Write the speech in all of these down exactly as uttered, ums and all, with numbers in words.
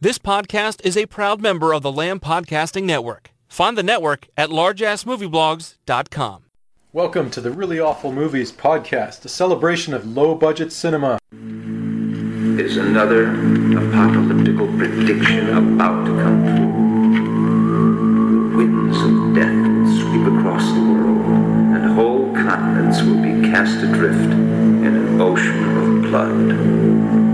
This podcast is a proud member of the Lamb Podcasting Network. Find the network at large ass movie blogs dot com. Welcome to the Really Awful Movies podcast, a celebration of low-budget cinema. Is another apocalyptical prediction about to come true? Winds of death will sweep across the world, and whole continents will be cast adrift in an ocean of blood.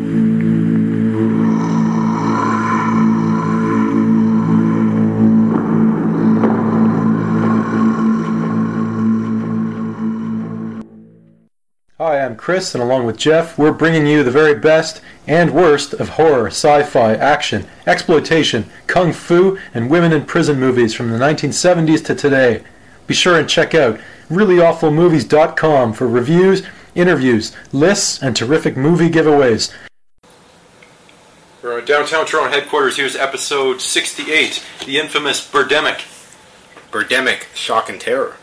Hi, I'm Chris, and along with Jeff, we're bringing you the very best and worst of horror, sci-fi, action, exploitation, kung fu, and women in prison movies from the nineteen seventies to today. Be sure and check out really awful movies dot com for reviews, interviews, lists, and terrific movie giveaways. We're at downtown Toronto headquarters. Here's episode sixty-eight, the infamous Birdemic. Birdemic, shock and terror.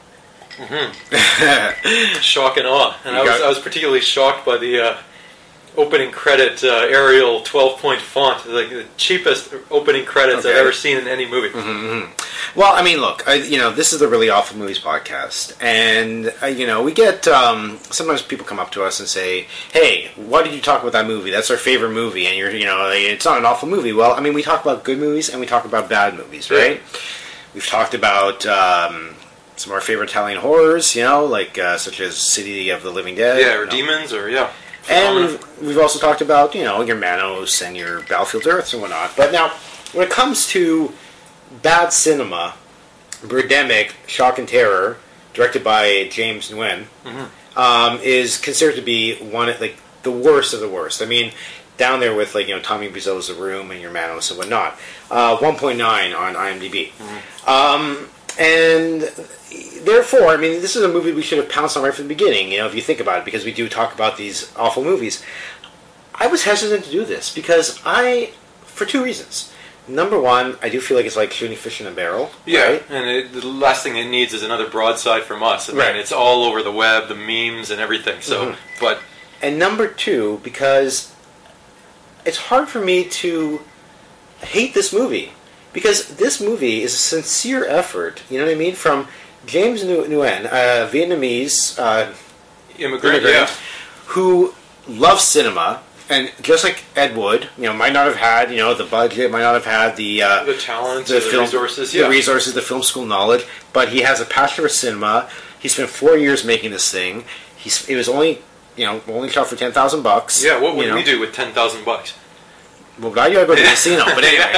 Mm-hmm. Shock and awe. And I was, got... I was particularly shocked by the uh, opening credit uh, Arial twelve-point font. Like the cheapest opening credits okay. I've ever seen in any movie. Mm-hmm. Well, I mean, look, I, you know, this is the Really Awful Movies podcast, and uh, you know, we get um, sometimes people come up to us and say, "Hey, why did you talk about that movie? That's our favorite movie," and you're, you know, like, it's not an awful movie. Well, I mean, we talk about good movies and we talk about bad movies, right? Yeah. We've talked about. Um, Some of our favorite Italian horrors, you know, like uh, such as City of the Living Dead. Yeah, or you know. Demons, or yeah. And we've, we've also talked about, you know, your Manos and your Battlefield Earths and whatnot. But now, when it comes to bad cinema, Birdemic, Shock and Terror, directed by James Nguyen, mm-hmm. um, is considered to be one of, like, the worst of the worst. I mean, down there with, like, you know, Tommy Wiseau's The Room and your Manos and whatnot. Uh, one point nine on IMDb. Mm-hmm. Um... And therefore, I mean, this is a movie we should have pounced on right from the beginning, you know, if you think about it, because we do talk about these awful movies. I was hesitant to do this because I, for two reasons. Number one, I do feel like it's like shooting fish in a barrel. Yeah, right? and it, the last thing it needs is another broadside from us. I mean, right. It's all over the web, the memes and everything. So, mm-hmm. but and number two, because it's hard for me to hate this movie. Because this movie is a sincere effort, you know what I mean, from James Nguyen, a Vietnamese uh, immigrant, immigrant yeah. who loves cinema, and just like Ed Wood, you know, might not have had, you know, the budget, might not have had the uh, the talent, the, the film, resources, the yeah. resources, the film school knowledge, but he has a passion for cinema. He spent four years making this thing. He's it was only, you know, only shot for ten thousand bucks. Yeah, what would you know? we do with ten thousand bucks? Well, now you gotta go to the casino, but anyway.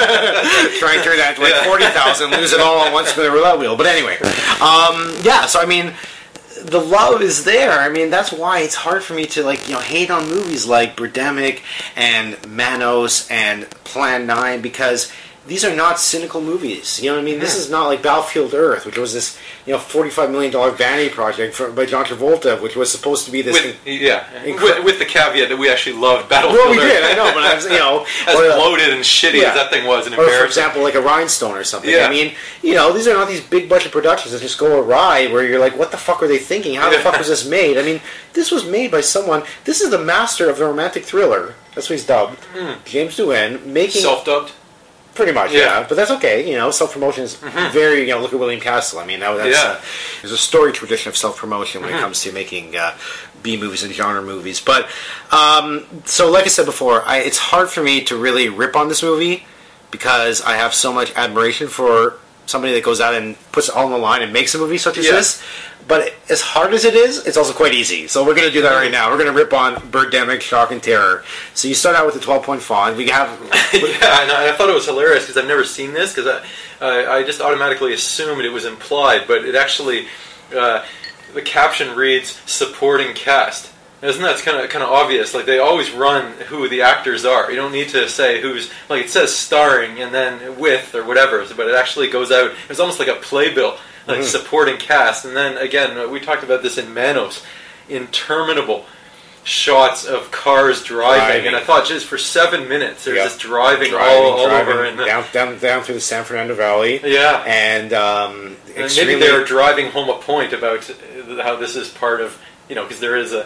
Try and turn that to like forty thousand, lose it all on one spin of the roulette wheel. But anyway. Um, yeah, so I mean, the love is there. I mean, that's why it's hard for me to, like, you know, hate on movies like Birdemic and Manos and Plan nine, because these are not cynical movies. You know what I mean? This is not like Battlefield Earth, which was this, you know, forty-five million dollars vanity project for, by John Travolta, which was supposed to be this... With, in, yeah, incre- with, with the caveat that we actually loved Battlefield Well, we Earth. did, I know, but I was, you know... as or, bloated and shitty yeah. as that thing was, and Or, embarrassing. for example, like a Rhinestone or something. Yeah. I mean, you know, these are not these big budget productions that just go awry, where you're like, what the fuck were they thinking? How the Yeah. fuck was this made? I mean, this was made by someone... This is the master of the romantic thriller. That's what he's dubbed. Mm. James Nguyen, making... Self-dubbed? Pretty much, yeah. yeah. But that's okay. You know, self-promotion is mm-hmm. very, you know, look at William Castle. I mean, that, that's, yeah. uh, there's a story tradition of self-promotion when mm-hmm. it comes to making uh, B-movies and genre movies. But, um, so like I said before, I, it's hard for me to really rip on this movie because I have so much admiration for somebody that goes out and puts it all on the line and makes a movie such as yeah. this. But as hard as it is, it's also quite easy. So we're going to do that right now. We're going to rip on Birdemic, Shock and Terror. So you start out with the twelve-point font. We have... yeah, and I, I thought it was hilarious because I've never seen this, because I, uh, I just automatically assumed it was implied, but it actually... Uh, the caption reads, supporting cast. Isn't that kind of kind of obvious? Like, they always run who the actors are. You don't need to say who's... Like, it says starring and then with or whatever, but it actually goes out... It's almost like a playbill. Like, mm-hmm. supporting cast. And then, again, we talked about this in Manos. Interminable shots of cars driving. driving. And I thought, just for seven minutes, they're yep. just driving, driving all, all driving, over. In the, down, down, down through the San Fernando Valley. Yeah. And, um, and maybe they were driving home a point about how this is part of, you know, because there is a,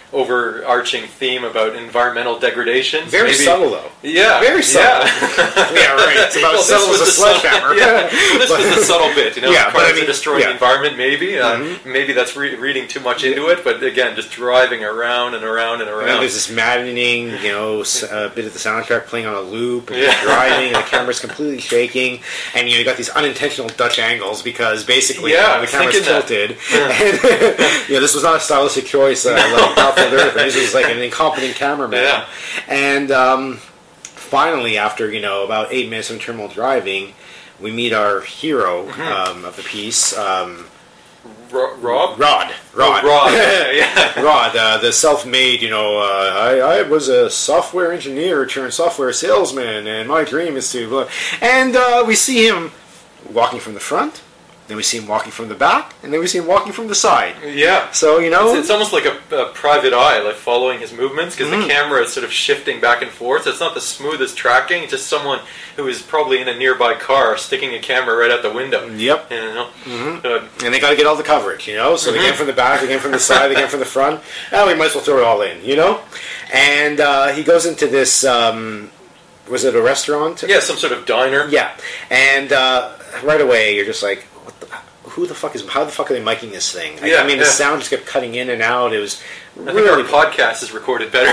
overarching theme about environmental degradation. Very Maybe, subtle, though. Yeah, Very subtle. Yeah, yeah right. It's about well, subtle as a sledgehammer. Yeah, well, this was the subtle bit. You know, Yeah, cars but I mean, are destroying yeah. the environment. Maybe, uh, Mm-hmm. maybe that's re- reading too much into it. But again, just driving around and around and And then around. there's this maddening, you know, s- uh, bit of the soundtrack playing on a loop, and Yeah. you're driving, and the camera's completely shaking, and you know, you got these unintentional Dutch angles because basically Yeah, you I know, the was camera's thinking that. tilted. And, you know, this was not a stylistic choice uh, like Battlefield Earth. This was like an incompetent cameraman. Yeah. And um, finally, after you know about eight minutes of terminal driving, we meet our hero Mm-hmm. um, of the piece, um, Ro- Rob. Rod. Rod. Oh, Rod. yeah. Rod, uh, the self-made, you know, uh, I, I was a software engineer turned software salesman, and my dream is to... Blah. And uh, we see him walking from the front, then we see him walking from the back, and then we see him walking from the side. Yeah. So, you know... It's, it's almost like a, a private eye, like following his movements, because Mm. the camera is sort of shifting back and forth. It's not the smoothest tracking. It's just someone who is probably in a nearby car sticking a camera right out the window. Yep. You know? Mm-hmm. Uh, And they got to get all the coverage, you know? So they came from the back, they came from the side, they came from the front. Oh, we might as well throw it all in, you know? And uh, he goes into this... Um, was it a restaurant? yeah, some sort of diner. Yeah, and uh, right away you're just like, what the, who the fuck is? How the fuck are they miking this thing? I, Yeah, I mean, the yeah. sound just kept cutting in and out. It was I think really, our podcast is recorded better.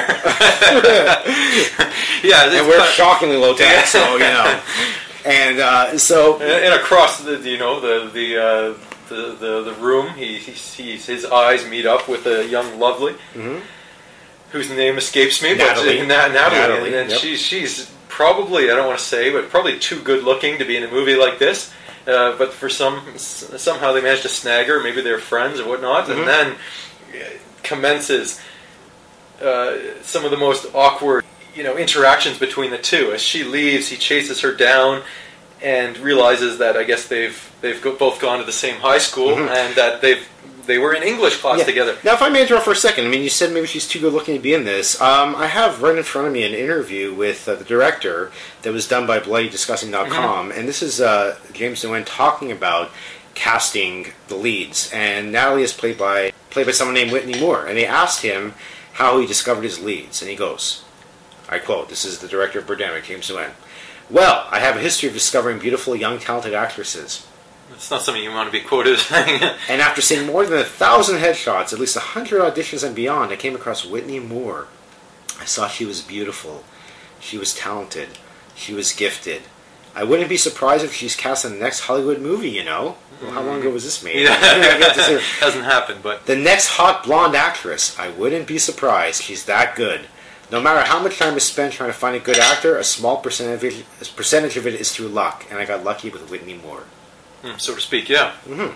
yeah, and we're kind of- shockingly low tech, so you know. And uh, so, and, and across the you know the the uh, the, the the room, he, he sees his eyes meet up with a young lovely, Mhm. whose name escapes me, Natalie. but Na- Natalie, Natalie, and, and yep. she's she's probably, I don't want to say, but probably too good looking to be in a movie like this. Uh, but for some s- somehow they managed to snag her. Maybe they're friends or whatnot, Mhm. and then uh, commences uh, some of the most awkward, you know, interactions between the two. As she leaves, he chases her down and realizes that I guess they've they've go- both gone to the same high school Mhm. and that they've they were in English class yeah. together. Now, if I may interrupt for a second, I mean, you said maybe she's too good looking to be in this. Um, I have right in front of me an interview with uh, the director that was done by bloody discussing dot com, and this is uh, James Nguyen talking about casting the leads. And Natalie is played by played by someone named Whitney Moore, and they asked him how he discovered his leads, and he goes, I quote, this is the director of Birdemic, James Nguyen. Well, I have a history of discovering beautiful, young, talented actresses. It's not something you want to be quoted as saying. And after seeing more than a thousand headshots, at least a hundred auditions and beyond, I came across Whitney Moore. I saw she was beautiful. She was talented. She was gifted. I wouldn't be surprised if she's cast in the next Hollywood movie, you know? Well, how long ago was this made? I get to see her. Hasn't happened, but The next hot blonde actress. I wouldn't be surprised. She's that good. No matter how much time is spent trying to find a good actor, a small percentage, a percentage of it is through luck, and I got lucky with Whitney Moore. mm, so to speak, yeah.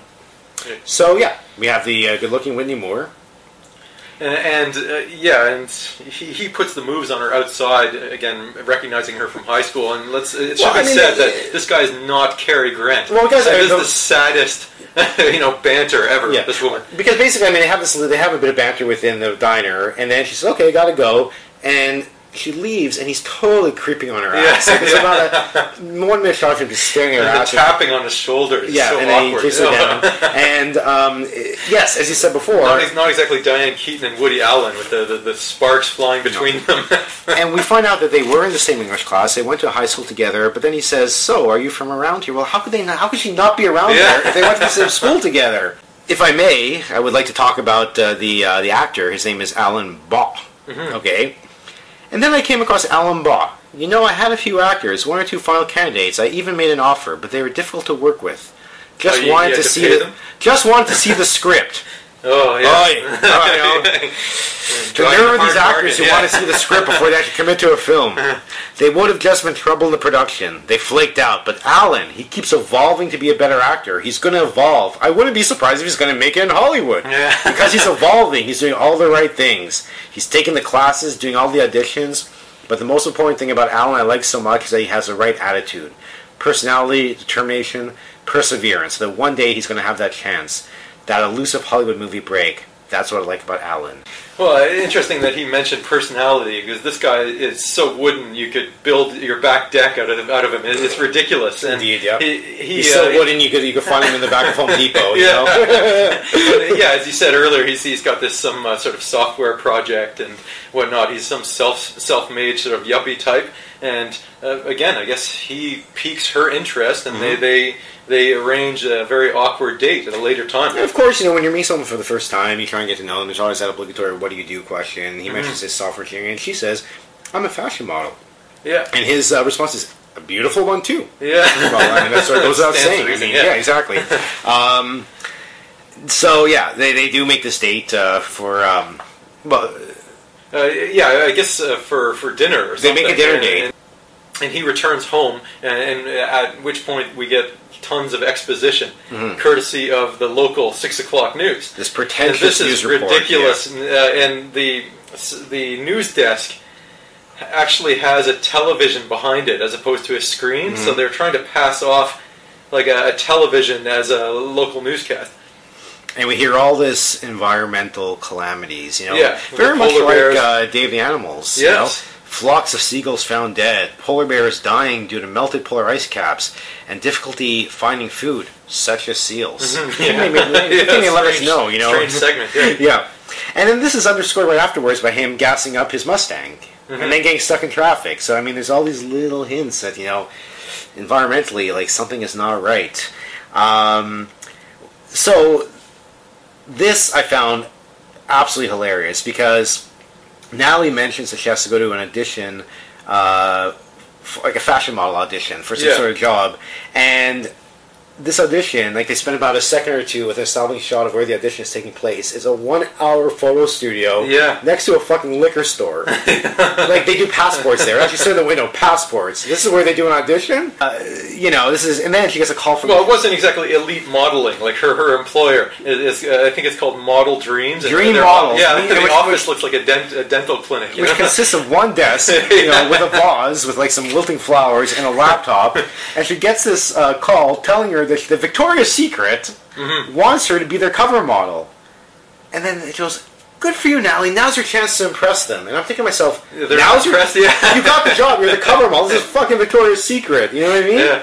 So, yeah, we have the uh, good-looking Whitney Moore. And, and uh, yeah, and he, he puts the moves on her outside again, recognizing her from high school. And let's it should Well, be I mean, said it- that this guy is not Cary Grant. Well, guys, that I- is the- the saddest, you know, banter ever. Yeah. This woman. Because basically, I mean, they have this, they have a bit of banter within the diner, and then she says, "Okay, gotta go," and she leaves, and he's totally creeping on her Yeah, ass. Like, it's yeah. about a one minute shot of him just staring at her And the ass. tapping on his shoulder is yeah, so and then awkward. he takes her down. And um, yes, as you said before, Not, ex- not exactly Diane Keaton and Woody Allen with the, the, the sparks flying between them. and we find out that they were in the same English class. They went to high school together. But then he says, "So, are you from around here?" Well, how could they? Not, how could she not be around Yeah. there if they went to the same school together? If I may, I would like to talk about uh, the uh, the actor. His name is Alan Baugh. Okay, and then I came across Alan Baugh. You know, I had a few actors, one or two final candidates. I even made an offer, but they were difficult to work with. Just Oh, you- wanted you to had to see pay the, them? just wanted to see the script. oh, yeah. Oh, yeah. To Drawing nerve the these hard actors bargain, who yeah. want to see the script before they actually commit to a film. They would have just been trouble in the production. They flaked out. But Alan, he keeps evolving to be a better actor. He's going to evolve. I wouldn't be surprised if he's going to make it in Hollywood. Yeah. Because he's evolving. He's doing all the right things. He's taking the classes, doing all the auditions. But the most important thing about Alan I like so much is that he has the right attitude. Personality, determination, perseverance. That one day he's going to have that chance. That elusive Hollywood movie break. That's what I like about Alan. Well, interesting that he mentioned personality, because this guy is so wooden you could build your back deck out of out of him. It's ridiculous. And Indeed, yeah. He, he, He's so uh, wooden you could you could find him in the back of Home Depot. You yeah. know? But, yeah, as you said earlier, he's he's got this some uh, sort of software project and whatnot. He's some self self-made sort of yuppie type, and uh, again, I guess he piques her interest, and mm-hmm. they they. They arrange a very awkward date at a later time. And of course, you know, when you're meeting someone for the first time, you try and get to know them. There's always that obligatory "what do you do" question. He mm-hmm. mentions his software engineering, and she says, "I'm a fashion model." Yeah. And his uh, response is, "A beautiful one too." Yeah. Well, I mean, that's what goes without saying. I mean, yeah. yeah, exactly. um, so yeah, they they do make this date uh, for um, well, uh, yeah, I guess uh, for for dinner. Or they something. make a dinner and, date, and, and he returns home, and, and at which point we get tons of exposition, mm-hmm. courtesy of the local six o'clock news. This pretentious news report. This is ridiculous, yeah. uh, and the the news desk actually has a television behind it as opposed to a screen, mm-hmm. so they're trying to pass off like a, a television as a local newscast. And we hear all this environmental calamities, you know, yeah, very much like uh, Day of the Animals. Yes. You know? Flocks of seagulls found dead, polar bears dying due to melted polar ice caps, and difficulty finding food, such as seals. Mm-hmm. Yeah. Maybe, maybe, yeah, maybe let strange, us know, you know. Strange segment, yeah. yeah. And then this is underscored right afterwards by him gassing up his Mustang, mm-hmm. and then getting stuck in traffic. So, I mean, there's all these little hints that, you know, environmentally, like, something is not right. Um, so, this I found absolutely hilarious, because Natalie mentions that she has to go to an audition, uh, for, like a fashion model audition for some yeah. sort of job, and this audition, like they spend about a second or two with an establishing shot of where the audition is taking place. It's a one-hour photo studio yeah. next to a fucking liquor store. Like they do passports there. Actually, sit in the window, passports. This is where they do an audition. Uh, you know, this is, and then she gets a call from. Well, it wasn't exactly elite modeling. Like her, her employer is, uh, I think it's called Model Dreams. Dream Models. Yeah, the which, office which, looks like a, dent, a dental clinic. Which know? consists of one desk, you know, with a vase with like some wilting flowers and a laptop, and she gets this uh, call telling her that the Victoria's Secret mm-hmm. wants her to be their cover model. And then it goes, good for you, Natalie. Now's your chance to impress them. And I'm thinking to myself, yeah, now's your impressed, yeah. You got the job. You're the cover model. This is fucking Victoria's Secret. You know what I mean? Yeah.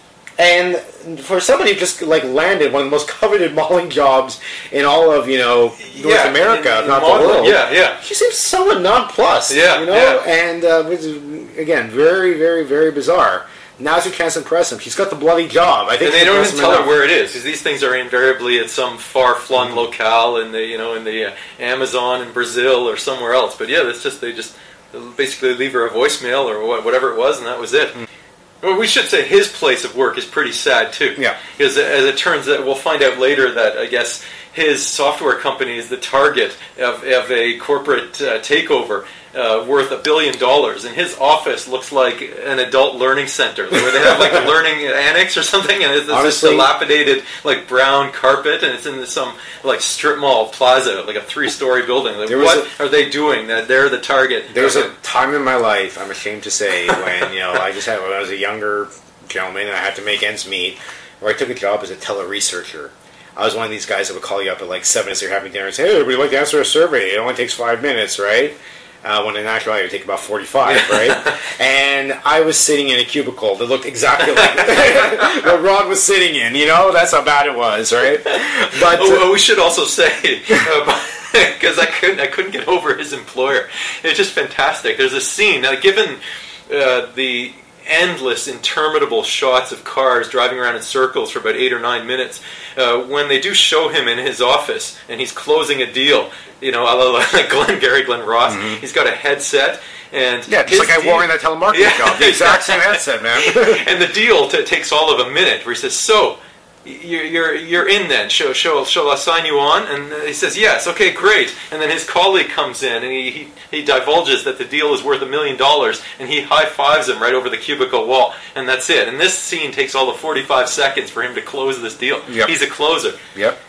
And for somebody who just like landed one of the most coveted modeling jobs in all of, you know, North yeah, America, in, in not modeling, the world. Yeah, yeah. She seems somewhat nonplussed. Yeah, you know, yeah. and uh, which is, again, very, very, very bizarre. Now's your chance to impress him. She's got the bloody job. I think and they don't even tell enough. her where it is, because these things are invariably at some far-flung mm-hmm. locale in the, you know, in the uh, Amazon in Brazil or somewhere else. But yeah, that's just they just basically leave her a voicemail or whatever it was, and that was it. Mm-hmm. Well, we should say his place of work is pretty sad too. Yeah, because as it turns out, we'll find out later that I guess his software company is the target of, of a corporate uh, takeover. Uh, worth a billion dollars, and his office looks like an adult learning center where they have like a learning annex or something, and it's, it's this dilapidated like brown carpet, and it's in some like strip mall plaza, like a three-story building. Like, what a, are they doing? That they're the target. There's a time in my life, I'm ashamed to say, when you know I just had when I was a younger gentleman and I had to make ends meet, where I took a job as a tele-researcher. I was one of these guys that would call you up at like seven as you're having dinner and say, "Hey, everybody, like to answer a survey. It only takes five minutes, right?" Uh, when in actuality it would take about forty-five, right? And I was sitting in a cubicle that looked exactly like what Rod was sitting in, you know? That's how bad it was, right? But oh, uh, we should also say, because uh, I couldn't, I couldn't get over his employer. It's just fantastic. There's a scene, now given uh, the endless, interminable shots of cars driving around in circles for about eight or nine minutes, uh, when they do show him in his office and he's closing a deal, you know, like Glenn Gary, Glenn Ross, mm-hmm. he's got a headset. And yeah, just like I wore in that telemarketing yeah, job. The exact same headset, man. And the deal t- takes all of a minute where he says, so, you're, you're, you're in then, shall, shall, shall I sign you on? And he says, yes, okay, great. And then his colleague comes in and he, he, he divulges that the deal is worth a million dollars, and he high-fives him right over the cubicle wall, and that's it. And this scene takes all of forty-five seconds for him to close this deal. Yep. He's a closer. Yep.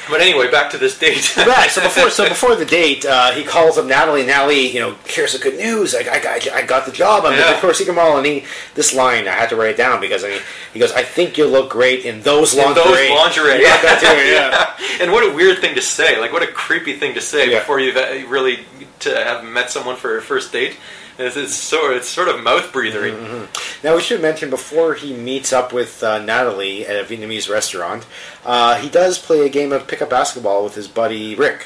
But anyway, back to this date. Right. So before, so before the date, uh, he calls up Natalie. Natalie, you know, here's the good news. I, I, got, I got the job. I'm Yeah. the Victoria's Secret model. And he, this line, I had to write it down because I mean, he goes, "I think you look great in those In lingerie." those lingerie. You got that too, yeah. And what a weird thing to say. Like, what a creepy thing to say Yeah. before you've uh, really to have met someone for a first date. It's, it's, so, it's sort of mouth breathery. Mm-hmm. Now we should mention before he meets up with uh, Natalie at a Vietnamese restaurant, uh, he does play a game of pickup basketball with his buddy Rick,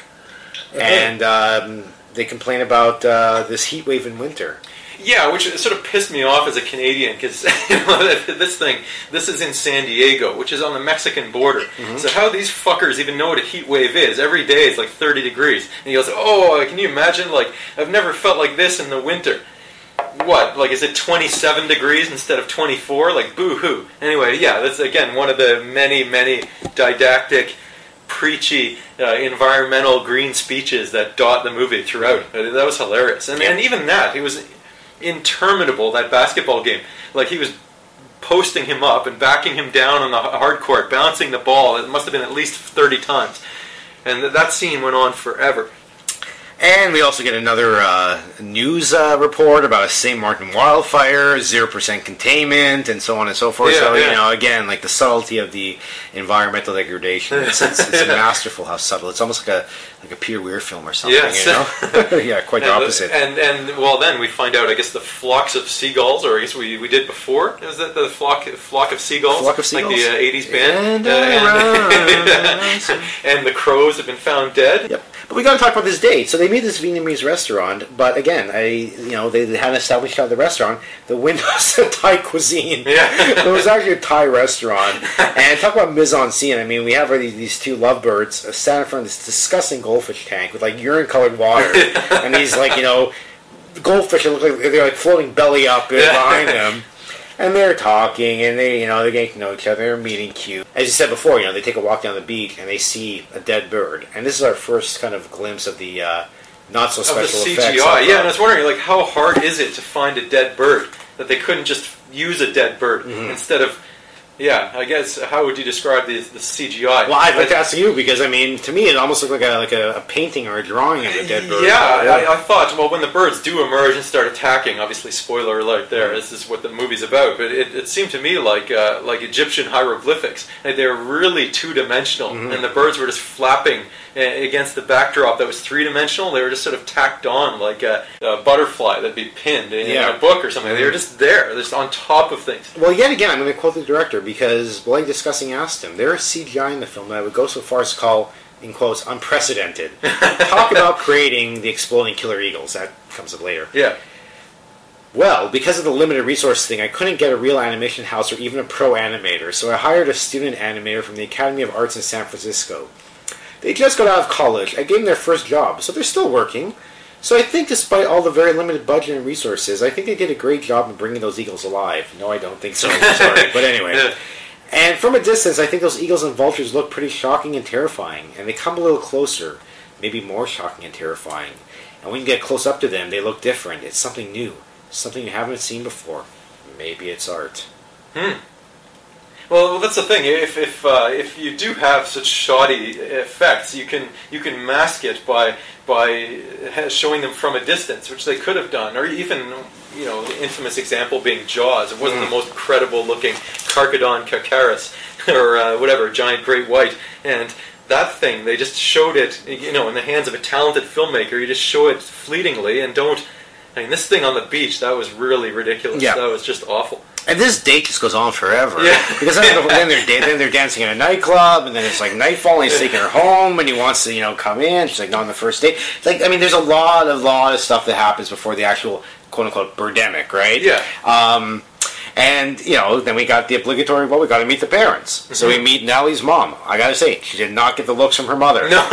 and um, they complain about uh, this heat wave in winter. Yeah, which sort of pissed me off as a Canadian because you know, this thing, this is in San Diego, which is on the Mexican border. Mm-hmm. So how these fuckers even know what a heat wave is? Every day it's like thirty degrees. And he goes, oh, can you imagine? Like, I've never felt like this in the winter. What? Like, is it twenty-seven degrees instead of twenty-four? Like, boo-hoo. Anyway, yeah, that's, again, one of the many, many didactic, preachy, uh, environmental green speeches that dot the movie throughout. That was hilarious. And, Yeah. and even that, it was interminable, that basketball game. Like, he was posting him up and backing him down on the hard court, bouncing the ball. It must have been at least thirty times. And th- that scene went on forever. And we also get another uh, news uh, report about a Saint Martin wildfire, zero percent containment, and so on and so forth. Yeah, so, yeah. you know, again, like the subtlety of the environmental degradation. It's, it's, it's masterful how subtle. It's almost like a like a Peter Weir film or something, Yes. you know? Yeah, quite the And, opposite. and and well, then we find out. I guess the flocks of seagulls, or I guess we, we did before. Was that the flock flock of seagulls? Flock of like the seagulls? uh, eighties band. And, Uh, and, around. and the crows have been found dead. Yep. But we got to talk about this date. So they meet this Vietnamese restaurant, but again, I you know they, they hadn't established out the restaurant. The window said Thai cuisine. Yeah. It was actually a Thai restaurant. And talk about mise en scene. I mean, we have these, these two lovebirds uh, standing in front of this disgusting goldfish tank with like urine-colored water, and these like you know goldfish that look like they're like floating belly up Yeah. behind them. And they're talking, and they, you know, they're getting to know each other. They're meeting cute. As you said before, you know, they take a walk down the beach and they see a dead bird. And this is our first kind of glimpse of the uh, not so Of the special C G effects. I, of, yeah, uh, and I was wondering, like, how hard is it to find a dead bird? That they couldn't just use a dead bird Mm-hmm. instead of, yeah, I guess, how would you describe the, the C G I? Well, I'd like to ask you because I mean, to me, it almost looked like a like a, a painting or a drawing of a dead bird. Yeah, I, I thought, well, when the birds do emerge and start attacking, obviously, spoiler alert there, this is what the movie's about, but it, it seemed to me like uh, like Egyptian hieroglyphics. Like they were really two-dimensional, Mm-hmm. and the birds were just flapping uh, against the backdrop that was three-dimensional. They were just sort of tacked on like a, a butterfly that'd be pinned in, Yeah. in a book or something. They were just there, just on top of things. Well, yet again, I'm going to quote the director because Blake Discussing asked him, there is C G I in the film that I would go so far as to call, in quotes, unprecedented. Talk about creating the exploding killer eagles. That comes up later. Yeah. Well, because of the limited resource thing, I couldn't get a real animation house or even a pro animator, so I hired a student animator from the Academy of Arts in San Francisco. They just got out of college. I gave them their first job, so they're still working. So I think despite all the very limited budget and resources, I think they did a great job in bringing those eagles alive. No, I don't think so. Sorry. But anyway. Yeah. And from a distance, I think those eagles and vultures look pretty shocking and terrifying. And they come a little closer, maybe more shocking and terrifying. And when you get close up to them, they look different. It's something new. Something you haven't seen before. Maybe it's art. Hmm. Well, that's the thing. If if uh, if you do have such shoddy effects, you can you can mask it by by showing them from a distance, which they could have done, or even you know the infamous example being Jaws. It wasn't Mm. the most credible looking Carcharodon carcharis or uh, whatever giant great white, and that thing they just showed it you know in the hands of a talented filmmaker. You just show it fleetingly and don't. I mean, this thing on the beach, that was really ridiculous. Yeah. That was just awful. And this date just goes on forever. Yeah. Because then, then, they're, da- then they're dancing in a nightclub, and then it's like nightfall, and he's taking her home, and he wants to, you know, come in. She's like, not on the first date. It's like, I mean, there's a lot of, lot of stuff that happens before the actual, quote-unquote, birdemic, right? Yeah. Um, and, you know, then we got the obligatory, well, we got to meet the parents. So we meet Nellie's mom. I got to say, she did not get the looks from her mother. No.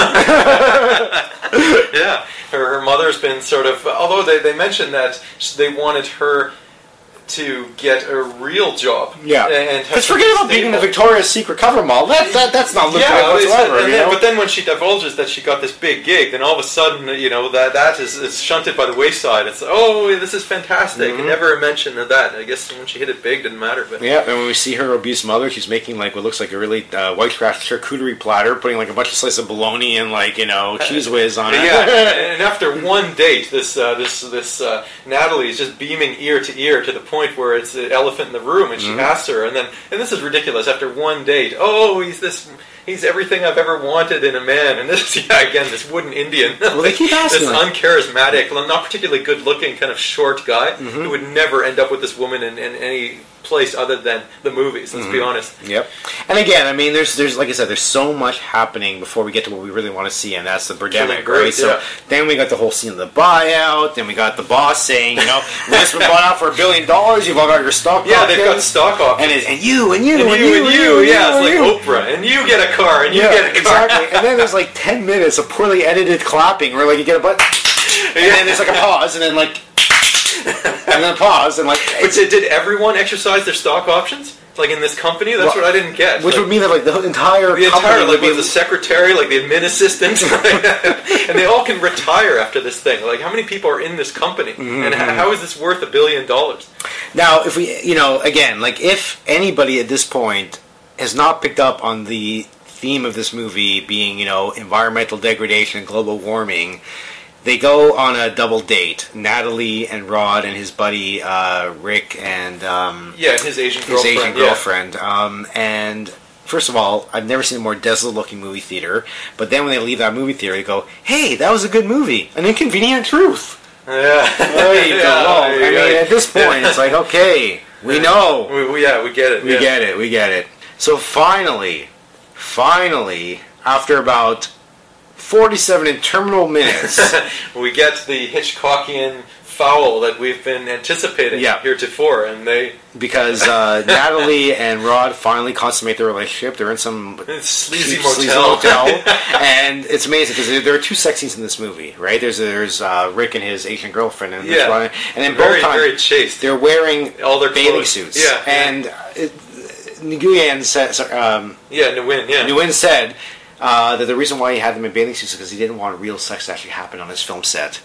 Yeah, her, her mother's been sort of. Although they, they mentioned that they wanted her to get a real job. Yeah. And Because forget about being in the Victoria's Secret cover model. That, that, that's not lucrative yeah, whatsoever. and you then, know? but then when she divulges that she got this big gig, then all of a sudden, you know, that that is, is shunted by the wayside. It's, oh, this is fantastic. Mm-hmm. Never a mention of that. I guess when she hit it big, didn't matter. But Yeah, and when we see her obese mother, she's making like what looks like a really uh, white trash charcuterie platter, putting like a bunch of slices of bologna and like you know cheese whiz on it. Yeah, and after one date, this uh, this this uh, Natalie is just beaming ear to ear to the point where it's the elephant in the room, and she Mm-hmm. asks her, and then and this is ridiculous. After one date, oh, he's this. He's everything I've ever wanted in a man, and this is yeah, again this wooden Indian. Well, they keep asking this her. uncharismatic, not particularly good-looking, kind of short guy Mm-hmm. who would never end up with this woman in, in any place other than the movies. Let's Mm-hmm. be honest. Yep. And again, I mean, there's, there's like I said, there's so much happening before we get to what we really want to see, and that's the Birdemic, Really great, right? So yeah. then we got the whole scene of the buyout. Then we got the boss saying, you know, we just been bought out for a billion dollars. You've all got your stock. Yeah, they've got options." stock options. And, it, and you and you And and, you and you, yeah, it's like you. Oprah, and you get a car, and you Yeah, get a car. exactly. And then there's like ten minutes of poorly edited clapping, where like you get a butt, and then there's like a pause, and then like, and then a pause, and like, But did, did everyone exercise their stock options? Like in this company? That's Well, what I didn't get. which like, would mean that like the entire the entire, company like, would was the secretary, like the admin assistant, and they all can retire after this thing. Like, how many people are in this company, Mm-hmm. and h- how is this worth a billion dollars? Now, if we, you know, again, like if anybody at this point has not picked up on the theme of this movie being, you know, environmental degradation, global warming, they go on a double date. Natalie and Rod and his buddy uh, Rick and um, Yeah, and his Asian his girlfriend. Asian yeah. girlfriend. Um, and first of all, I've never seen a more desolate-looking movie theater. But then when they leave that movie theater, they go, "Hey, that was a good movie. An Inconvenient Truth." Yeah. There you go. Yeah, Well, I yeah, mean, yeah. at this point, it's like, okay, we know. We, we, yeah, we get it. We yeah. get it. We get it. So finally, finally, after about forty-seven interminable minutes, We get the Hitchcockian foul that we've been anticipating Yeah. heretofore, and they because uh, Natalie and Rod finally consummate their relationship. They're in some sleazy cheap, motel. sleazy motel. And it's amazing because there are two sex scenes in this movie, right? There's there's uh, Rick and his Asian girlfriend, and, Yeah. Rod, and then very, both times very chaste. they're wearing All their bathing clothes. suits. Yeah. And uh, Nguyen said, sorry, um, Yeah, Nguyen, yeah. Nguyen said uh, that the reason why he had them in bathing suits is because he didn't want real sex to actually happen on his film set.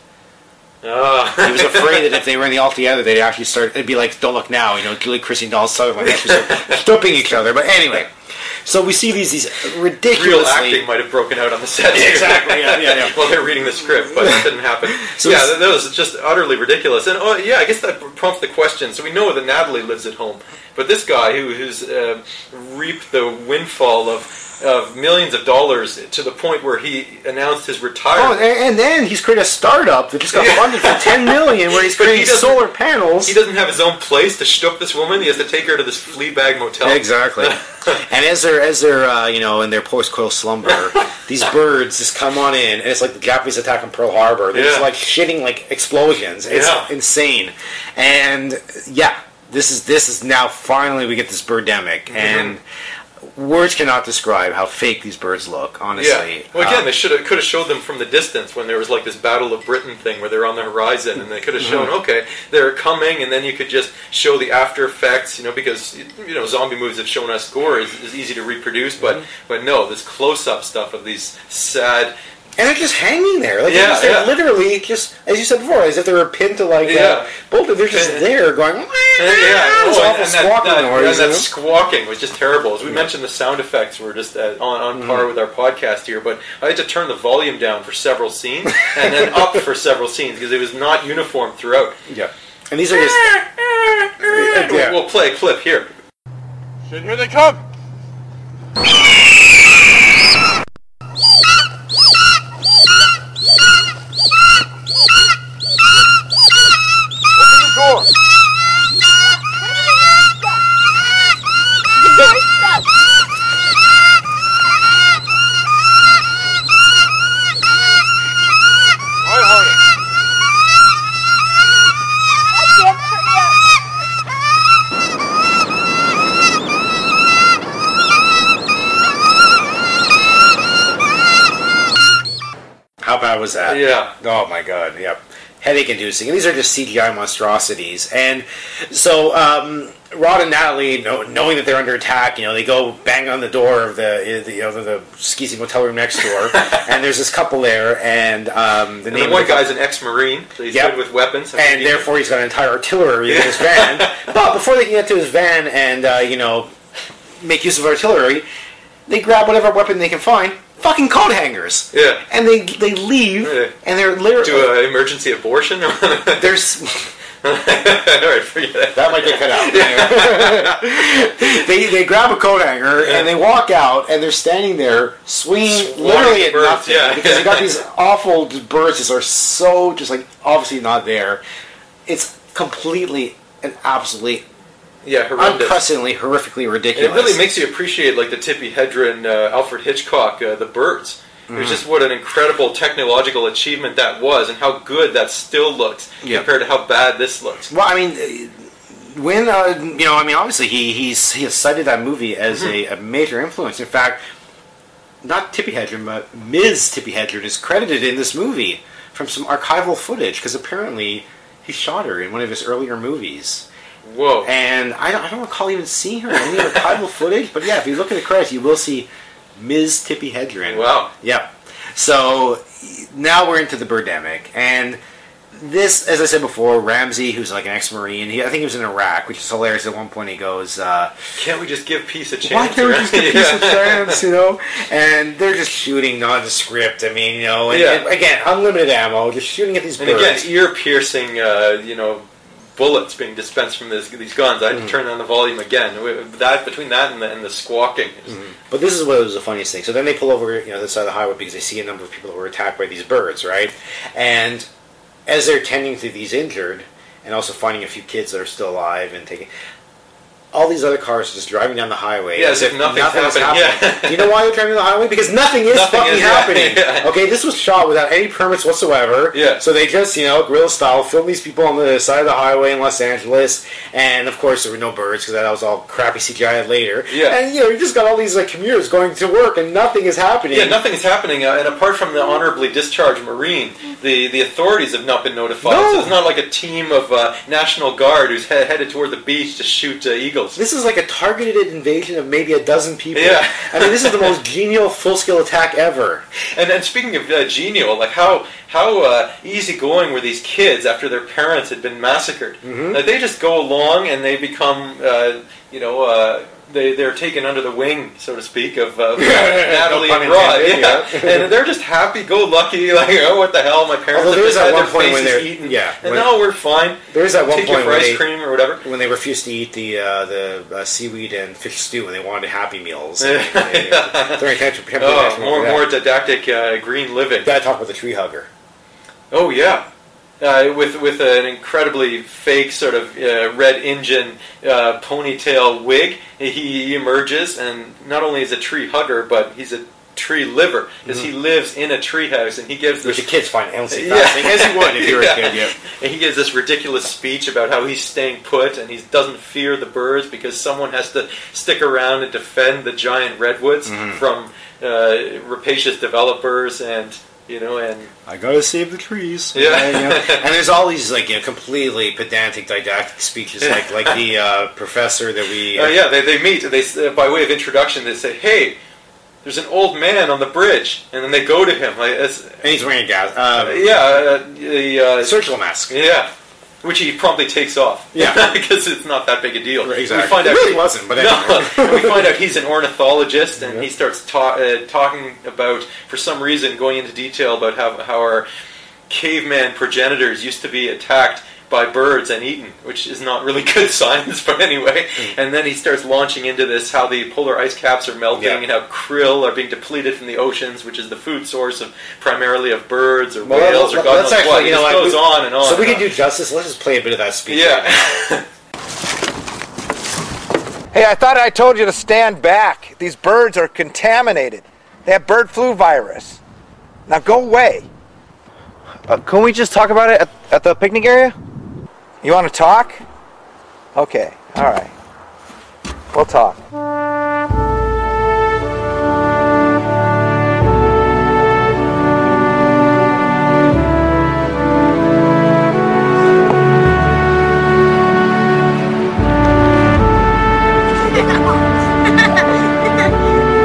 Ah. He was afraid that if they were in the all together, they'd actually start. It'd be like "Don't Look Now," you know, Julie Christine Dahl Sutherland actually start stooping each other. But anyway, so we see these these ridiculously Real acting might have broken out on the set. Yeah, exactly, yeah, yeah, yeah. While they're reading the script, but that didn't happen. So yeah, it's- that, that was just utterly ridiculous. And oh, yeah, I guess that prompts the question. So we know that Natalie lives at home, but this guy who, who's uh, reaped the windfall of of millions of dollars to the point where he announced his Oh, retirement. and, and then he's created a startup that just got Yeah. funded for ten million, where he's But he creating doesn't- solar panels. He doesn't have his own place to shtup this woman. He has to take her to this flea bag motel. Exactly. And as they're as they're uh, you know in their post-coital slumber, these birds just come on in, and it's like the Japanese attack on Pearl Harbor. They're just Yeah. like shitting like explosions. It's Yeah. insane. And yeah, this is this is now finally we get this birdemic, Mm-hmm. and words cannot describe how fake these birds look. Honestly. Yeah. Well, again, Uh, they should have could have showed them from the distance when there was like this Battle of Britain thing where they're on the horizon, and they could have shown Mm-hmm. okay they're coming, and then you could just show the after effects, you know, because you know zombie movies have shown us gore is, is easy to reproduce, but Mm-hmm. but no, this close up stuff of these sad. and they're just hanging there, like Yeah, they're, just, they're yeah. literally just as you said before, as if they were pinned to like Yeah. uh, both. They're just And- there going. Yeah, This oh, awful and that, squawking that, noise, and you that know? squawking was just terrible. As we mentioned, the sound effects were just uh, on, on Mm-hmm. par with our podcast here, but I had to turn the volume down for several scenes and then up for several scenes because it was not uniform throughout. Yeah. And these are just. We'll, Yeah. we'll play a clip here. Shit, here they come! Open the door! Try harder. How bad was that? Yeah. Oh my god. Yep. headache-inducing. And these are just C G I monstrosities. And so um, Rod and Natalie, know, knowing that they're under attack, you know, they go bang on the door of the, the you know, the skeezy motel room next door, and there's this couple there, and um, the and name the one of the guy's an ex-marine, so he's Yep. good with weapons, and therefore he's got an entire artillery in his van. But before they can get to his van and uh, you know make use of artillery, they grab whatever weapon they can find. Fucking coat hangers. Yeah. And they they leave, Yeah. and they're literally do an emergency abortion. Or there's. All right, forget that. That might get cut out. they they grab a coat hanger Yeah. and they walk out, and they're standing there swinging Swatting literally at birds, nothing yeah. because they got these awful birds that are so just like obviously not there. It's completely and absolutely Yeah, horrendous. unprecedentedly horrifically And ridiculous. it really makes you appreciate, like the Tippi Hedren, uh, Alfred Hitchcock, uh, the birds. Mm-hmm. It was just what an incredible technological achievement that was, and how good that still looks Yeah. compared to how bad this looks. Well, I mean, when uh, you know, I mean, obviously he he's he has cited that movie as Mm-hmm. a, a major influence. In fact, not Tippi Hedren, but Miz Tippi Hedren is credited in this movie from some archival footage because apparently he shot her in one of his earlier movies. Whoa. And I don't, I don't recall even seeing her in any archival footage, but yeah, if you look at the credits, you will see Miz Tippi Hedren. Wow. Yeah. So now we're into the Birdemic, and this, as I said before, Ramsey, who's like an ex-marine, he, I think he was in Iraq, which is hilarious. At one point, he goes, uh, Can't we just give peace a chance? "Why can't we just get a piece of Yeah. chance?" You know? And they're just shooting nondescript. I mean, you know, and, Yeah. and again, unlimited ammo, just shooting at these And birds. again, ear-piercing, uh, you know, bullets being dispensed from this, these guns. I had Mm-hmm. to turn down the volume again. That between that and the, and the squawking. But this is what was the funniest thing. So then they pull over, you know, this side of the highway because they see a number of people who were attacked by these birds, right? And as they're tending to these injured, and also finding a few kids that are still alive and taking, all these other cars just driving down the highway Yeah, as if nothing's is happening, happening. yeah. Do you know why they're driving down the highway? Because nothing is Nothing fucking is, yeah, happening. yeah. Okay, this was shot without any permits whatsoever. Yeah. So they just, you know, guerrilla style, filmed these people on the side of the highway in Los Angeles, and of course there were no birds because that was all crappy C G I later. Yeah. And you know, you just got all these like commuters going to work, and nothing is happening. Yeah, nothing is happening, uh, and apart from the honorably discharged Marine, the, the authorities have not been notified. No. So it's not like a team of uh, National Guard who's he- headed toward the beach to shoot uh, eagles. This is like a targeted invasion of maybe a dozen people. Yeah. I mean, this is the most genial full-scale attack ever. And and speaking of uh, genial, like how how uh, easygoing were these kids after their parents had been massacred? Mm-hmm. Like, they just go along and they become, uh, you know, uh, they they're taken under the wing, so to speak, of uh, Natalie pun and Rod. intended, Yeah. yeah. And they're just happy-go-lucky, like, oh, what the hell? My parents Although have there is just at had one their point when faces they're- eaten. yeah, and when- no, we're fine. There is that one Take point you for when ice they, cream or whatever. when they refused to eat the uh, the uh, seaweed and fish stew, and they wanted Happy Meals. Yeah. They- they- During attention, Oh, more more didactic uh, green living. Gotta talk about the tree hugger. Oh yeah, uh, with with an incredibly fake sort of uh, red engine uh, ponytail wig, he, he emerges, and not only is a tree hugger, but he's a tree liver because he lives in a tree house, and he gives Which this the kids find endlessly Yeah. fascinating, as you would if you were Yeah. a kid. Yeah. And he gives this ridiculous speech about how he's staying put and he doesn't fear the birds because someone has to stick around and defend the giant redwoods from uh, rapacious developers and you know and I gotta save the trees. Yeah. You know? And there's all these like you know, completely pedantic, didactic speeches, like like the uh, professor that we. uh, yeah they, they meet and they uh, by way of introduction they say, hey, there's an old man on the bridge, and then they go to him like it's, And he's wearing a gas. Um, yeah uh, the uh, surgical mask. yeah. Which he promptly takes off. Yeah. Because it's not that big a deal. Exactly. We find It out really wasn't, but anyway. no. And we find out he's an ornithologist, and Yeah. he starts ta- uh, talking about, for some reason, going into detail about how, how our caveman progenitors used to be attacked by birds and eaten, which is not really good science, but anyway. Mm. And then he starts launching into this, how the polar ice caps are melting, Yeah. and how krill are being depleted from the oceans, which is the food source of primarily of birds or Well, whales let- or God let's knows actually, what. It you know just what, goes we- on and on. So we and can on. do justice. Let's just play a bit of that speech. Yeah. right Hey, I thought I told you to stand back. These birds are contaminated. They have bird flu virus. Now go away. Uh, can we just talk about it at, at the picnic area? You want to talk? Okay, all right. We'll talk.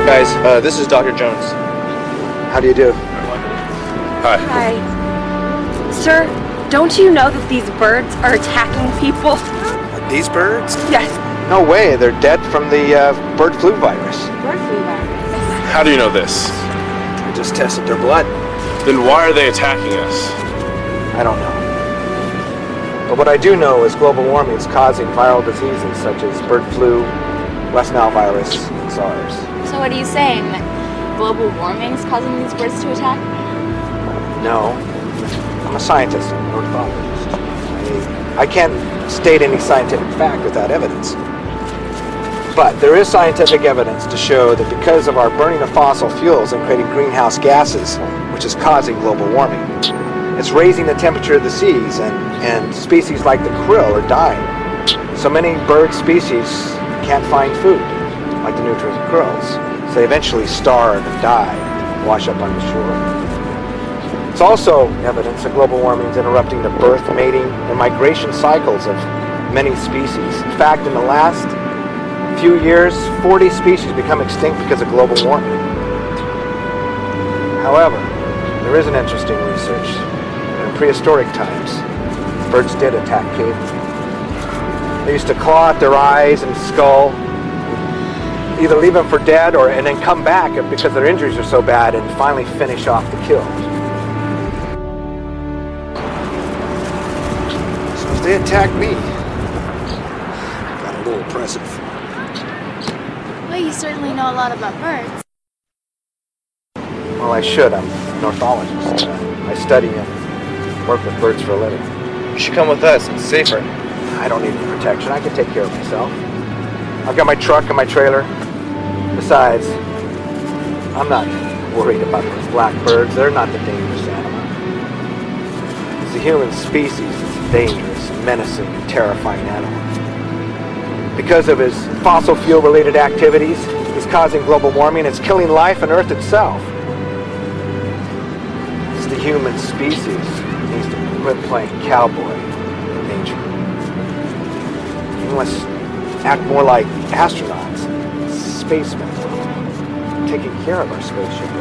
Guys, uh, this is Doctor Jones. How do you do? Hi. Hi. Sir, don't you know that these birds are attacking people? These birds? Yes. No way. They're dead from the uh, bird flu virus. Bird flu virus. How do you know this? I just tested their blood. Then why are they attacking us? I don't know. But what I do know is global warming is causing viral diseases such as bird flu, West Nile virus, and SARS. So what are you saying? That global warming is causing these birds to attack? No. I'm a scientist. I'm an ornithologist. I, I can't state any scientific fact without evidence. But there is scientific evidence to show that because of our burning of fossil fuels and creating greenhouse gases, which is causing global warming, it's raising the temperature of the seas, and, and species like the krill are dying. So many bird species can't find food, like the nutrient krills. So they eventually starve and die, and wash up on the shore. It's also evidence that global warming is interrupting the birth, mating, and migration cycles of many species. In fact, in the last few years, forty species become extinct because of global warming. However, there is an interesting research. In prehistoric times, birds did attack cavemen. They used to claw at their eyes and skull, either leave them for dead or and then come back because their injuries are so bad and finally finish off the kill. So if they attack me, I've got a little present for them. Well, you certainly know a lot about birds. Well, I should. I'm an ornithologist. I study and work with birds for a living. You should come with us. It's safer. I don't need any protection. I can take care of myself. I've got my truck and my trailer. Besides, I'm not worried about those blackbirds. They're not the dangerous animal. It's the human species that's a dangerous, menacing, and terrifying animal. Because of his fossil fuel-related activities, he's causing global warming. It's killing life on Earth itself. It's the human species that needs to quit playing cowboy in nature. We must act more like astronauts, spacemen, taking care of our spaceship.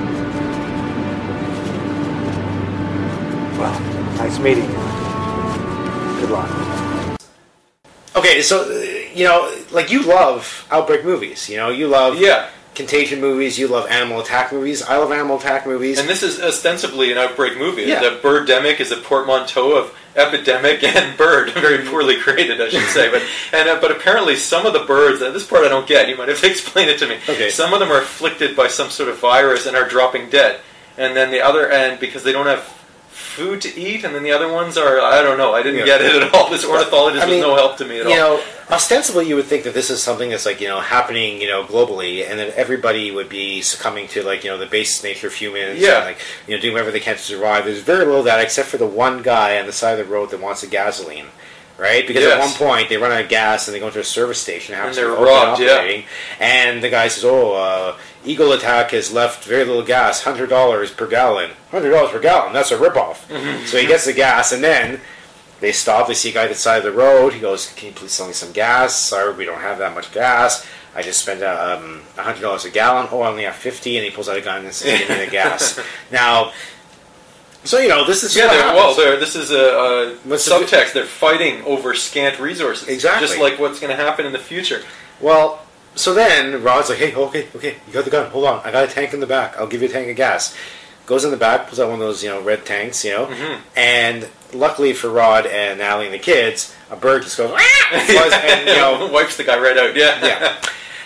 Well, nice meeting you. Good luck. Okay, so, uh, you know, like, you love outbreak movies, you know? You love Yeah. contagion movies, you love animal attack movies. I love animal attack movies. And this is ostensibly an outbreak movie. Yeah. The birdemic is a portmanteau of epidemic and bird. Very poorly created, I should say. But and uh, but apparently some of the birds, and this part I don't get, you might have to explain it to me. Okay. Some of them are afflicted by some sort of virus and are dropping dead. And then the other end, because they don't have food to eat, and then the other ones are, I don't know, I didn't Yeah. get it at all. This ornithologist I mean, was no help to me at you all. know, ostensibly you would think that this is something that's, like, you know, happening, you know, globally, and that everybody would be succumbing to, like, you know, the base nature of humans, Yeah. and, like, you know, doing whatever they can to survive. There's very little of that, except for the one guy on the side of the road that wants a gasoline, right? Because at Yes. one point they run out of gas and they go into a service station, And happens they're to be open robbed, yeah. operating, and the guy says, "Oh, uh, Eagle Attack has left very little gas, hundred dollars per gallon." Hundred dollars per gallon? That's a ripoff. So he gets the gas, and then they stop. They see a guy at the side of the road. He goes, "Can you please sell me some gas? Sorry, we don't have that much gas. I just spent um, a hundred dollars a gallon. Oh, I only have fifty." And he pulls out a gun and says, "Give me the gas." Now, so you know, this is Yeah, what they're, happens. well, they're, this is a, a What's the- subtext. They're fighting over scant resources. Exactly. Just like what's going to happen in the future. Well, so then Rod's like, "Hey, okay, okay, you got the gun. Hold on, I got a tank in the back. I'll give you a tank of gas." Goes in the back, pulls out one of those, you know, red tanks, you know, Mhm. and luckily for Rod and Allie and the kids, a bird just goes, "Ah!" flies, and, you know, wipes the guy right out. Yeah. yeah.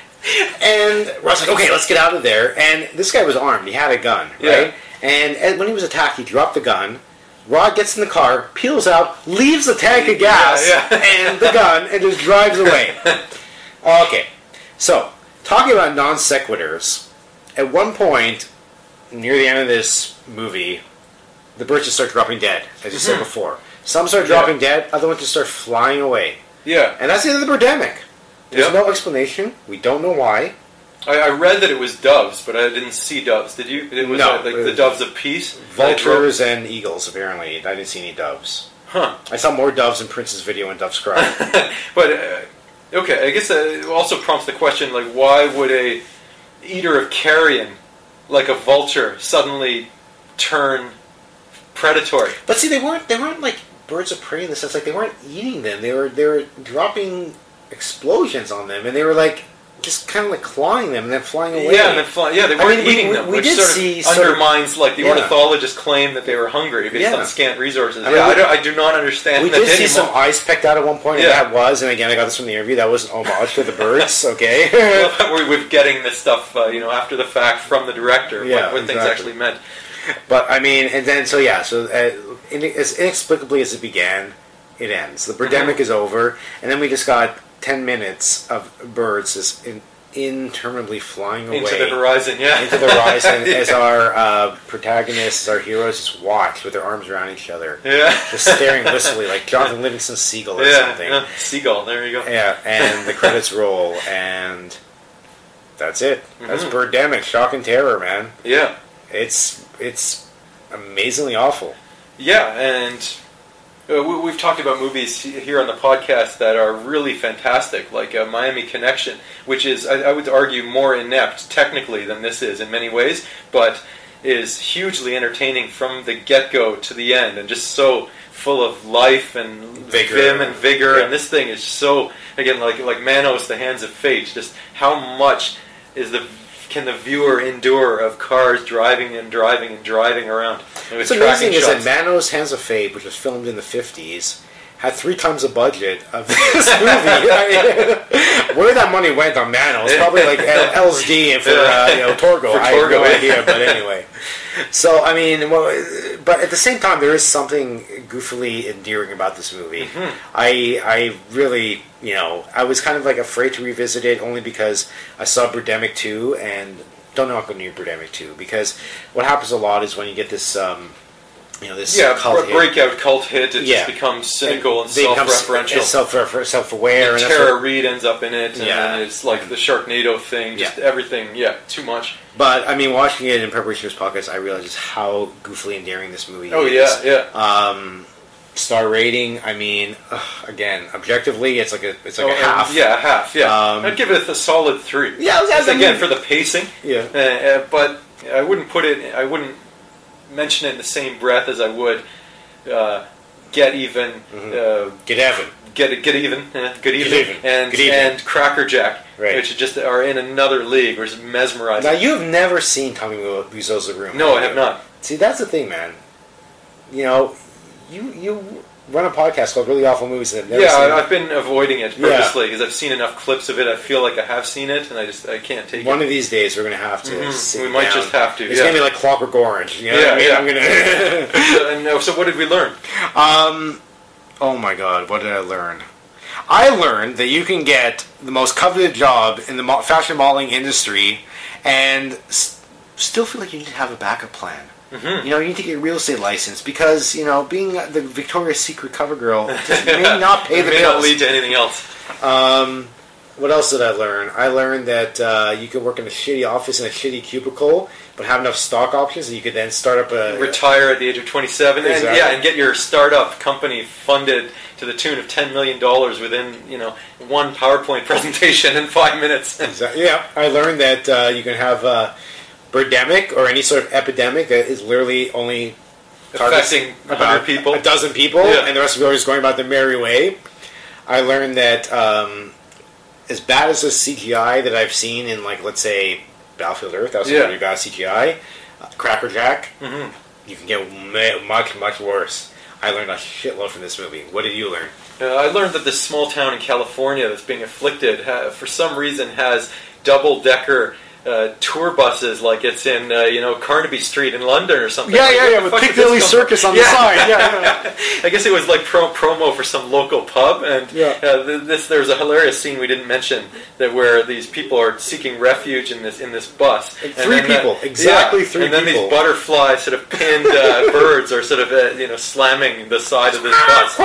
And Rod's like, "Okay, let's get out of there." And this guy was armed; he had a gun, right? Yeah. And, and when he was attacked, he dropped the gun. Rod gets in the car, peels out, leaves the tank of gas Yeah, yeah. and the gun, and just drives away. Okay, so talking about non sequiturs, at one point near the end of this movie, the birds just start dropping dead, as you said Mhm. before. Some start Yeah. dropping dead, other ones just start flying away, Yeah. and that's the end of the birdemic. There's Yep. no explanation. We don't know why. I, I read that it was doves, but I didn't see doves. Did you? It was No, uh, like it the was doves of peace. Vultures and eagles, apparently. I didn't see any doves. Huh. I saw more doves in Prince's video and Doves Cry. But uh, okay, I guess that also prompts the question: like, why would a eater of carrion, like a vulture, suddenly turn predatory. But see, they weren't they weren't like birds of prey in the sense like they weren't eating them. They were they were dropping explosions on them, and they were like just kind of like clawing them and then flying away. Yeah, and then fly, yeah, they weren't I mean, eating we, them, we, we which did sort of see undermines sort of, like the yeah. ornithologist claim that they were hungry based Yeah. on scant resources. I mean, yeah, we, I, don't, I do not understand We that did see anymore. some ice pecked out at one point, and Yeah. that was, and again, I got this from the interview, that was an homage to the birds, okay? I love how we're, we're getting this stuff, uh, you know, after the fact from the director, Yeah, what, what things exactly. actually meant. But, I mean, and then, so yeah, so uh, in, as inexplicably as it began, it ends. The birdemic Mm-hmm. is over, and then we just got ten minutes of birds just in, interminably flying away. Into the horizon, yeah. Into the horizon Yeah. as our uh, protagonists, our heroes just watch with their arms around each other. Yeah. Just staring wistfully like Jonathan Livingston's seagull or yeah, something. yeah, seagull, there you go. Yeah, and the credits roll, and that's it. That's Mhm. Birdemic, shock and terror, man. Yeah. It's it's amazingly awful. Yeah, and uh, we, we've talked about movies here on the podcast that are really fantastic, like uh, Miami Connection, which is, I, I would argue, more inept technically than this is in many ways, but is hugely entertaining from the get-go to the end, and just so full of life and Vigor. vim and vigor. Yeah. And this thing is so, again, like like Manos, The Hands of Fate. Just how much is the can the viewer endure of cars driving and driving and driving around? And with What's amazing tracking is shots. that Manos Hands of Fate, which was filmed in the fifties, had three times the budget of this movie. Where that money went on Manos, probably like L- L's D and for uh, you know Torgo. For I have no Torgo, yeah. idea, but anyway. So I mean, well, but at the same time, there is something goofily endearing about this movie. Mhm. I I really you know I was kind of like afraid to revisit it only because I saw Birdemic two and don't knock on your Birdemic two because what happens a lot is when you get this. Um, You know, this yeah, cult br- hit. breakout cult hit. It Yeah. just becomes cynical and, they become self-referential. s- self self-aware. And and that's Tara what- Reid ends up in it, and Yeah. then it's like the Sharknado thing. Just Yeah. everything. Yeah, too much. But I mean, watching it in preparation for this podcast, I realized just how goofily endearing this movie Oh, is. yeah, yeah. Um, star rating. I mean, ugh, again, objectively, it's like a it's like Oh, a half. um, yeah, a half. Yeah, Um, I'd give it a solid three. Yeah, Just I again mean- for the pacing. Yeah. Uh, uh, but I wouldn't put it. I wouldn't mention it in the same breath as I would uh, Get Even. Uh, Get Even. Get Get Even. Uh, good even. Even. And Good Even. and Cracker Jack, Right. which just are in another league, which is mesmerizing. Now you have never seen Tommy Wiseau's The Room. No, I you? have not. See, that's the thing, man. You know, you you run a podcast called Really Awful Movies and have never Yeah, seen I, it. I've been avoiding it Yeah. purposely because I've seen enough clips of it. I feel like I have seen it, and I just I can't take One it. of these days, we're going to have to Mhm. sit We might down. just have to, It's yeah. going to be like Clockwork Orange. You know Yeah, what I mean? yeah. I'm gonna so, and, uh, so what did we learn? um, oh my God, what did I learn? I learned that you can get the most coveted job in the mo- fashion modeling industry and s- still feel like you need to have a backup plan. Mhm. You know, you need to get a real estate license because, you know, being the Victoria's Secret cover girl just may not pay It the may bills. not lead to anything else. Um, what else did I learn? I learned that uh, you could work in a shitty office in a shitty cubicle, but have enough stock options that you could then start up a... Retire at the age of twenty-seven, and Exactly. yeah, and get your startup company funded to the tune of ten million dollars within you know one PowerPoint presentation in five minutes. Exactly. Yeah, I learned that uh, you can have uh, birdemic or any sort of epidemic that is literally only targets Affecting a about hundred people. a dozen people, Yeah. and the rest of people are just going about their merry way. I learned that um, as bad as the C G I that I've seen in, like, let's say, Battlefield Earth, that was Yeah. pretty bad C G I. Uh, Cracker Jack, Mhm. you can get ma- much, much worse. I learned a shitload from this movie. What did you learn? Uh, I learned that this small town in California that's being afflicted, ha- for some reason, has double-decker uh, tour buses, like it's in uh, you know Carnaby Street in London or something. Yeah, Like, yeah, where yeah, the with fuck did Piccadilly this come Circus from? on the side. Yeah, yeah. I guess it was like pro- promo for some local pub, and Yeah. uh, th- this there's a hilarious scene we didn't mention that where these people are seeking refuge in this in this bus. Like And three then that- people, exactly yeah, three And then people. these butterfly sort of pinned uh, birds are sort of uh, you know slamming the side of this bus.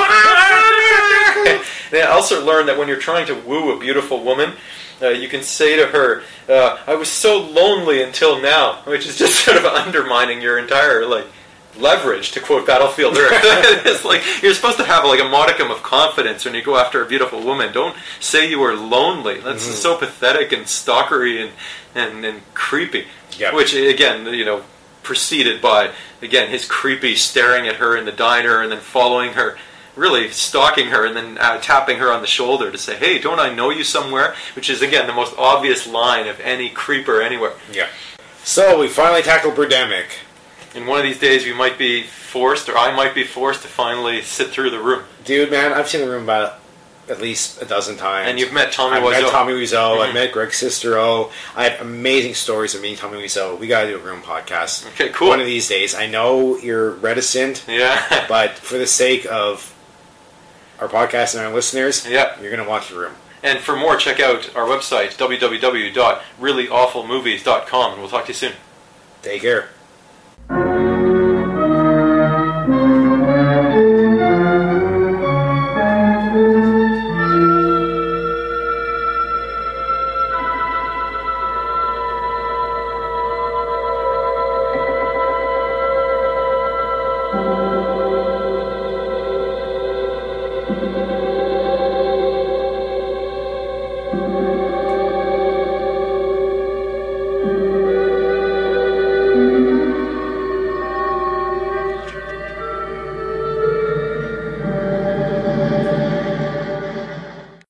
And I also learned that when you're trying to woo a beautiful woman, uh, you can say to her, uh, "I was so lonely until now," which is just sort of undermining your entire like leverage, to quote Battlefield Earth. It's like you're supposed to have like a modicum of confidence when you go after a beautiful woman. Don't say you are lonely. That's Mhm. so pathetic and stalkery and, and, and creepy. Yeah. Which, again, you know, preceded by, again, his creepy staring at her in the diner and then following her, really stalking her, and then uh, tapping her on the shoulder to say, hey, don't I know you somewhere? Which is, again, the most obvious line of any creeper anywhere. Yeah. So we finally tackled Birdemic. And one of these days we might be forced, or I might be forced, to finally sit through the room. Dude, man, I've seen the room about at least a dozen times. And you've met Tommy I've Wiseau. met Tommy Wiseau. Mhm. I've met Greg Sestero. I have amazing stories of meeting Tommy Wiseau. We gotta do a room podcast. Okay, cool. One of these days. I know you're reticent. Yeah. But for the sake of our podcast and our listeners, yeah. you're gonna watch the room. And for more, check out our website, w w w dot really awful movies dot com, and we'll talk to you soon. Take care. Thank you.